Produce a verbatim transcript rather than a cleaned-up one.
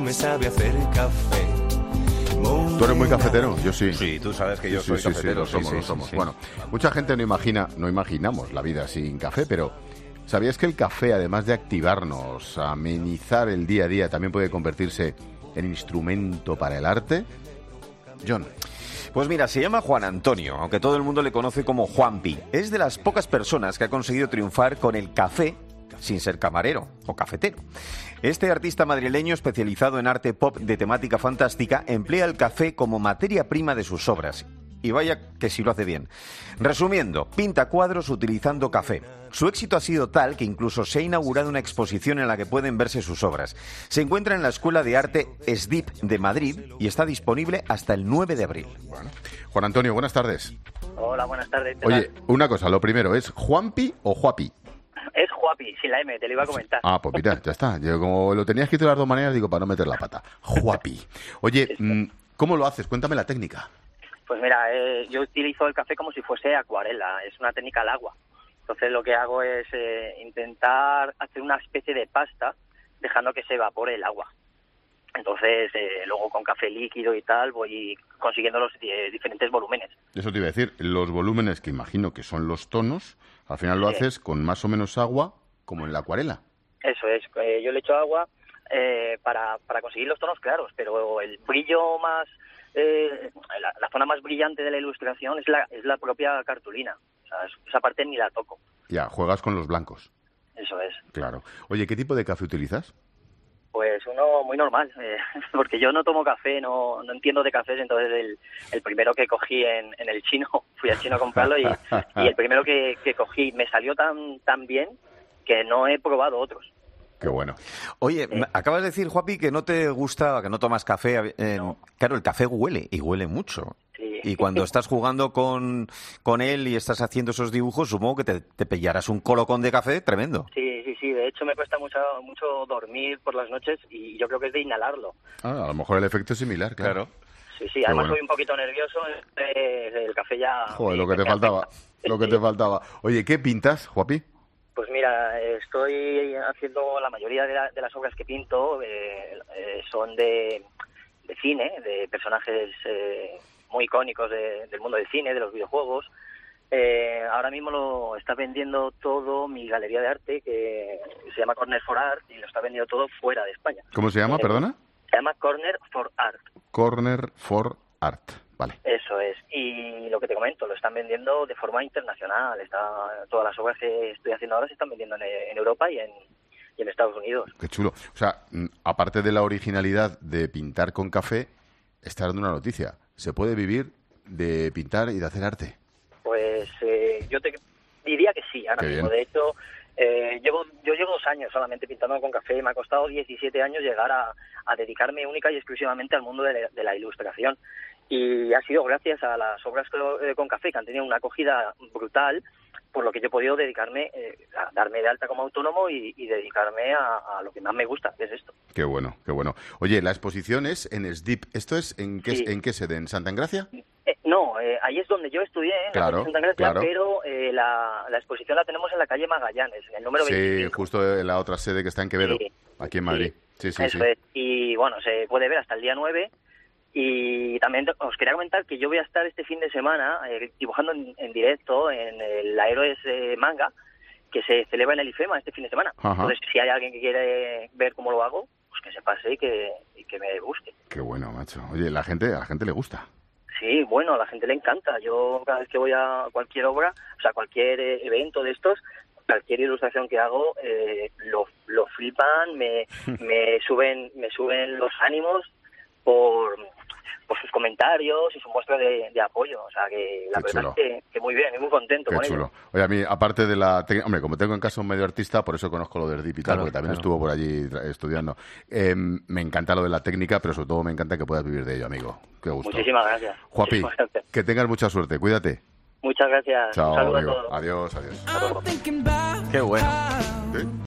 me sabe hacer café. ¿Tú eres muy cafetero? Yo sí. Sí, tú sabes que yo Sí, soy sí, sí, cafetero. sí, lo somos, sí, lo sí, somos. sí, sí. Bueno, mucha gente no imagina, no imaginamos la vida sin café, pero ¿sabías que el café, además de activarnos, amenizar el día a día, también puede convertirse en instrumento para el arte? John. Pues mira, se llama Juan Antonio, aunque todo el mundo le conoce como Juanpi. Es de las pocas personas que ha conseguido triunfar con el café sin ser camarero o cafetero. Este artista madrileño especializado en arte pop de temática fantástica emplea el café como materia prima de sus obras. Y vaya que si lo hace bien. Resumiendo, pinta cuadros utilizando café. Su éxito ha sido tal que incluso se ha inaugurado una exposición en la que pueden verse sus obras. Se encuentra en la Escuela de Arte S D I P de Madrid y está disponible hasta el nueve de abril. Bueno. Juan Antonio, buenas tardes. Hola, buenas tardes. Oye, una cosa, lo primero, ¿es Juanpi o Juapi? Es Juapi, sin la M, te lo iba a comentar. Ah, pues mira, ya está. Yo como lo tenía escrito de las dos maneras, digo, para no meter la pata. Juapi. Oye, ¿cómo lo haces? Cuéntame la técnica. Pues mira, eh, yo utilizo el café como si fuese acuarela, es una técnica al agua. Entonces lo que hago es eh, intentar hacer una especie de pasta dejando que se evapore el agua. Entonces eh, luego con café líquido y tal voy consiguiendo los eh, diferentes volúmenes. Eso te iba a decir, los volúmenes que imagino que son los tonos, al final lo Sí. haces con más o menos agua como en la acuarela. Eso es, eh, yo le echo agua eh, para, para conseguir los tonos claros, pero el brillo más, eh, la, la zona más brillante de la ilustración es la, es la propia cartulina. O sea, esa parte ni la toco. Ya, juegas con los blancos. Eso es. Claro. Oye, ¿qué tipo de café utilizas? Pues uno muy normal, eh, porque yo no tomo café, no, no entiendo de cafés, entonces el, el primero que cogí en, en el chino, fui al chino a comprarlo y, y el primero que, que cogí me salió tan, tan bien que no he probado otros. Qué bueno. Oye, Eh. acabas de decir, Juapi, que no te gusta, que no tomas café. Eh, No. Claro, el café huele, y huele mucho. Sí. Y cuando estás jugando con, con él y estás haciendo esos dibujos, supongo que te, te pillarás un colocón de café tremendo. Sí, sí, sí, de hecho me cuesta mucho, mucho dormir por las noches y yo creo que es de inhalarlo. Ah, a lo mejor el efecto es similar, claro. Sí, sí, además bueno. soy un poquito nervioso, eh, el café ya... Joder, lo me- que te me faltaba. afecta. Lo que Sí. te faltaba. Oye, ¿qué pintas, Juapi? Pues mira, estoy haciendo la mayoría de, la- de las obras que pinto eh, eh, son de, de cine, de personajes eh, muy icónicos de- del mundo del cine, de los videojuegos. Eh, ahora mismo lo está vendiendo todo mi galería de arte, que se llama Corner for Art, y lo está vendiendo todo fuera de España. ¿Cómo se llama, Eh, perdona? Se llama Corner for Art. Corner for Art. Vale. Eso es. Y lo que te comento, lo están vendiendo de forma internacional. Está, todas las obras que estoy haciendo ahora se están vendiendo en, en Europa y en, y en Estados Unidos. Qué chulo. O sea, mm, aparte de la originalidad de pintar con café, está dando una noticia. Se puede vivir de pintar y de hacer arte. Pues eh, yo te diría que sí, ahora Qué mismo. bien. De hecho, eh, llevo, yo llevo dos años solamente pintando con café. Me ha costado diecisiete años llegar a, a dedicarme única y exclusivamente al mundo de la, de la ilustración. Y ha sido gracias a las obras eh, con café, que han tenido una acogida brutal, por lo que yo he podido dedicarme, eh, a darme de alta como autónomo y, y dedicarme a, a lo que más me gusta, que es esto. Qué bueno, qué bueno. Oye, la exposición es en S D I P. ¿Esto es en qué, Sí. en qué sede? ¿En Santa Engracia? Eh, no, eh, ahí es donde yo estudié, en Claro, la Santa Gracia, claro. pero eh, la, la exposición la tenemos en la calle Magallanes, en el número Sí, veinticinco. justo en la otra sede que está en Quevedo, Sí, aquí en Madrid. Sí, sí, Eso sí. es. Y bueno, se puede ver hasta el día nueve. Y también os quería comentar que yo voy a estar este fin de semana eh, dibujando en, en directo en el Héroes eh, Manga, que se celebra en el IFEMA este fin de semana. Ajá. Entonces, si hay alguien que quiere ver cómo lo hago, pues que se pase y que, y que me busque. Qué bueno, macho. Oye, la gente, a la gente le gusta. Sí, bueno, a la gente le encanta. Yo cada vez que voy a cualquier obra, o sea, cualquier eh, evento de estos, cualquier ilustración que hago, eh, lo, lo flipan, me, me suben me suben los ánimos por, por sus comentarios y su muestra de, de apoyo. O sea, que la Qué verdad chulo. es que, que muy bien, y muy contento Qué con chulo. ello. Oye, a mí, aparte de la... tec- Hombre, como tengo en casa un medio artista, por eso conozco lo del D I P y tal, Claro, porque también claro. estuvo por allí tra- estudiando. Eh, me encanta lo de la técnica, pero sobre todo me encanta que puedas vivir de ello, amigo. Qué gusto. Muchísimas gracias. Juapi, Muchísimas gracias. que tengas mucha suerte. Cuídate. Muchas gracias. Chao, Un saludo amigo. a todos. Adiós, adiós. I'm thinking about Qué bueno. how ¿Sí?